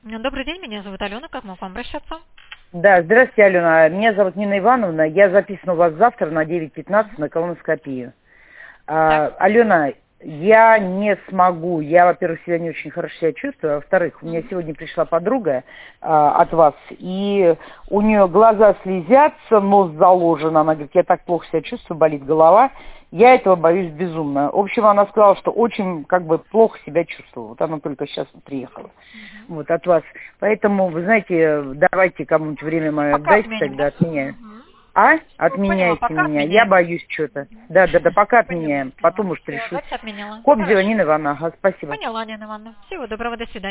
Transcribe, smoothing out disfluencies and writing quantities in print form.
Добрый день, меня зовут Алена, как могу к вам обращаться? Да, здравствуйте, Алена. Меня зовут Нина Ивановна. Я записана у вас завтра на 9:15 на колоноскопию. Так. Алена, я не смогу. Я, во-первых, себя не очень хорошо себя чувствую. А во-вторых, у меня сегодня пришла подруга от вас, и у нее глаза слезятся, нос заложен. Она говорит, я так плохо себя чувствую, болит голова. Я этого боюсь безумно. В общем, она сказала, что очень плохо себя чувствовала. Вот она только сейчас приехала. Вот от вас. Поэтому, вы знаете, давайте кому-нибудь время мое Пока отдайте, отменим, тогда да? отменяю. А? Поняла, Отменяйте пока меня. Я отменяем. боюсь что-то. Да, пока Поняла, отменяем. поняла. Потом уж Все, решусь. давайте отменила. Кобзева Хорошо. Нина Ивановна, спасибо. Поняла, Нина Ивановна. Всего доброго, до свидания.